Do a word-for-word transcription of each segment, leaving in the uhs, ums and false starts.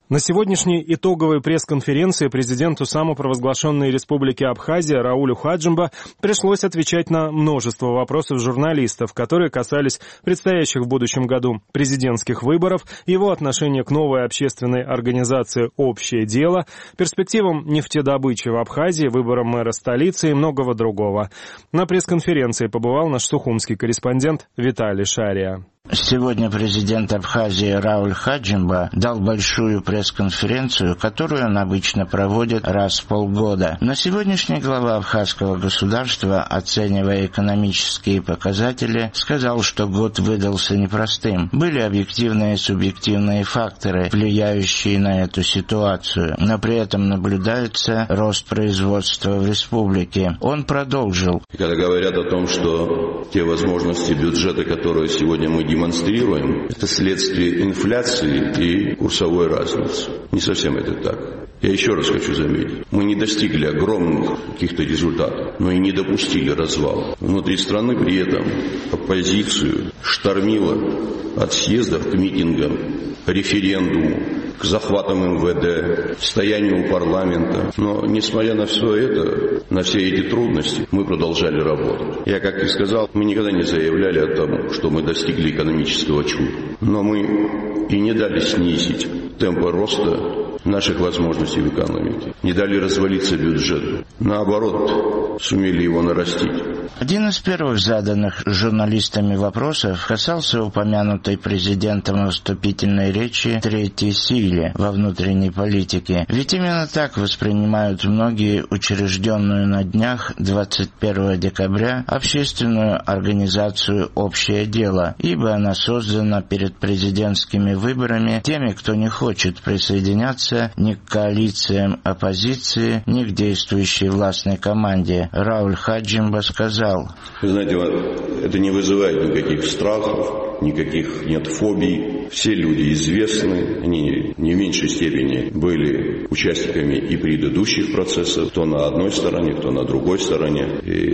На сегодняшней итоговой пресс-конференции президенту самопровозглашенной Республики Абхазия Раулю Хаджимба пришлось отвечать на множество вопросов журналистов, которые касались предстоящих в будущем году президентских выборов, его отношения к новой общественной организации «Общее дело», перспективам нефтедобычи в Абхазии, выборам мэра столицы и многого другого. На пресс-конференции побывал наш сухумский корреспондент Виталий Шария. Сегодня президент Абхазии Рауль Хаджимба дал большую пресс-конференцию, которую он обычно проводит раз в полгода. На сегодняшний глава абхазского государства, оценивая экономические показатели, сказал, что год выдался непростым. Были объективные и субъективные факторы, влияющие на эту ситуацию, но при этом наблюдается рост производства в республике. Он продолжил. Когда говорят о том, что те возможности бюджета, которые сегодня мы демонстрируем, это следствие инфляции и курсовой разницы. Не совсем это так. Я еще раз хочу заметить, мы не достигли огромных каких-то результатов, но и не допустили развала. Внутри страны при этом оппозицию штормило от съездов к митингам, референдуму, к захватам эм вэ дэ, стоянию у парламента. Но, несмотря на все это, на все эти трудности, мы продолжали работать. Я, как и сказал, мы никогда не заявляли о том, что мы достигли экономического чуда. Но мы и не дали снизить темпы роста наших возможностей в экономике. Не дали развалиться бюджету. Наоборот, сумели его нарастить. Один из первых заданных журналистами вопросов касался упомянутой президентом вступительной речи третьей силе во внутренней политике. Ведь именно так воспринимают многие учрежденную на днях двадцать первого декабря общественную организацию «Общее дело», ибо она создана перед президентскими выборами теми, кто не хочет присоединяться ни к коалициям оппозиции, ни к действующей властной команде. Рауль Хаджимба сказал: Вы знаете, это не вызывает никаких страхов, никаких нет фобий. Все люди известны, они не в меньшей степени были участниками и предыдущих процессов, кто на одной стороне, кто на другой стороне.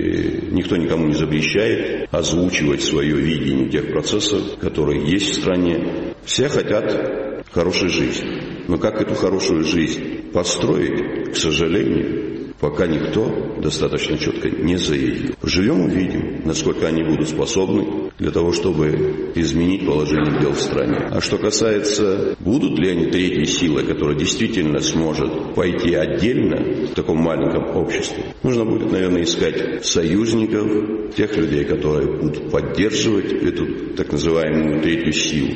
И никто никому не запрещает озвучивать свое видение тех процессов, которые есть в стране. Все хотят хорошей жизни. Но как эту хорошую жизнь построить, к сожалению, пока никто достаточно четко не заявил. Живем и видим, насколько они будут способны для того, чтобы изменить положение дел в стране. А что касается, будут ли они третьей силой, которая действительно сможет пойти отдельно в таком маленьком обществе, нужно будет, наверное, искать союзников, тех людей, которые будут поддерживать эту так называемую третью силу.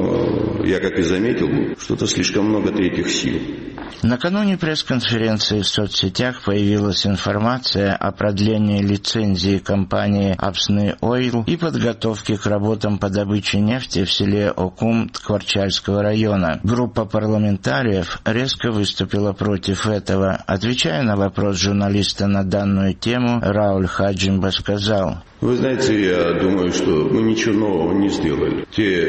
Но я, как и заметил, что-то слишком много третьих сил. Накануне пресс-конференции в соцсетях появилась информация о продлении лицензии компании «Апсны Ойл» и подготовке к работам по добыче нефти в селе Окум Ткварчальского района. Группа парламентариев резко выступила против этого. Отвечая на вопрос журналиста на данную тему, Рауль Хаджимба сказал: Вы знаете, я думаю, что мы ничего нового не сделали.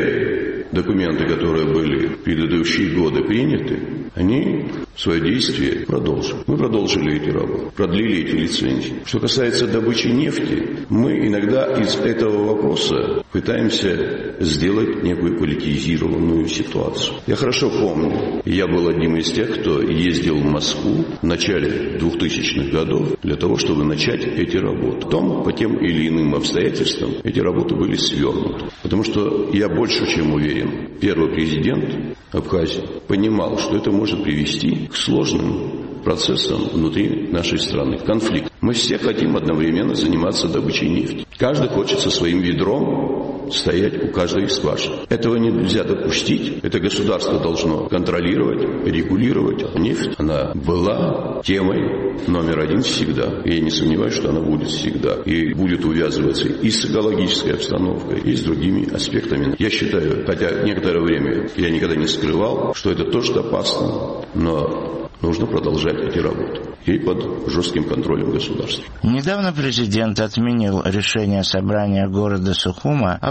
Те документы, которые были в предыдущие годы приняты, они свое действие продолжили. Мы продолжили эти работы, продлили эти лицензии. Что касается добычи нефти, мы иногда из этого вопроса пытаемся сделать некую политизированную ситуацию. Я хорошо помню, я был одним из тех, кто ездил в Москву в начале двухтысячных годов для того, чтобы начать эти работы. Потом, по тем или иным обстоятельствам, эти работы были свернуты. Потому что я больше чем уверен, первый президент Абхазии понимал, что это может привести к сложным процессам внутри нашей страны, конфликт. Мы все хотим одновременно заниматься добычей нефти. Каждый хочет со своим ведром стоять у каждой из скважин. Этого нельзя допустить. Это государство должно контролировать, регулировать. Нефть, она была темой номер один всегда. И я не сомневаюсь, что она будет всегда. И будет увязываться и с экологической обстановкой, и с другими аспектами. Я считаю, хотя некоторое время я никогда не скрывал, что это тоже опасно, но нужно продолжать эти работы. И под жестким контролем государства. Недавно президент отменил решение собрания города Сухума о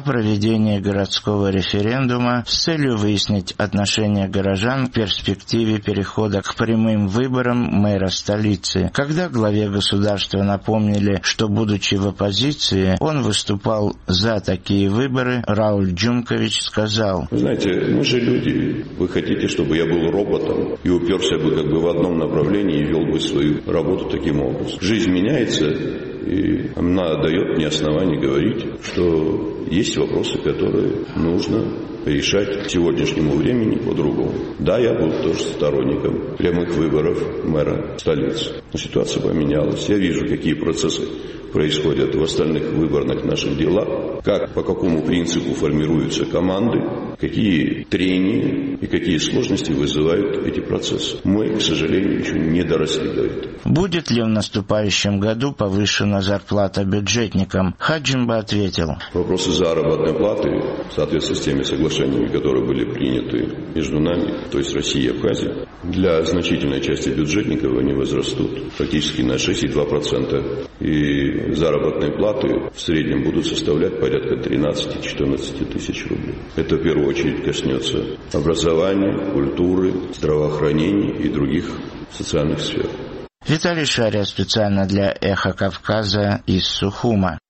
проведение городского референдума с целью выяснить отношение горожан к перспективе перехода к прямым выборам мэра столицы. Когда главе государства напомнили, что, будучи в оппозиции, он выступал за такие выборы, Рауль Джумкович сказал: «Вы знаете, мы же люди. Вы хотите, чтобы я был роботом и уперся бы как бы в одном направлении и вел бы свою работу таким образом. Жизнь меняется, и она дает мне основание говорить, что есть вопросы, которые нужно решать к сегодняшнему времени по-другому. Да, я был тоже сторонником прямых выборов мэра столицы. Но ситуация поменялась. Я вижу, какие процессы происходят в остальных выборных наших делах, как, по какому принципу формируются команды, какие трения и какие сложности вызывают эти процессы. Мы, к сожалению, еще не доросли до этого». Будет ли в наступающем году повышена зарплата бюджетникам? Хаджимба ответил: Вопросы заработной платы в соответствии с теми соглашениями, которые были приняты между нами, то есть Россией и Абхазией, для значительной части бюджетников они возрастут практически на шесть целых две десятых процента. И заработные платы в среднем будут составлять порядка тринадцать-четырнадцать тысяч рублей. Это в первую очередь коснется образования, культуры, здравоохранения и других социальных сфер. Виталий Шария специально для «Эхо Кавказа» из Сухума.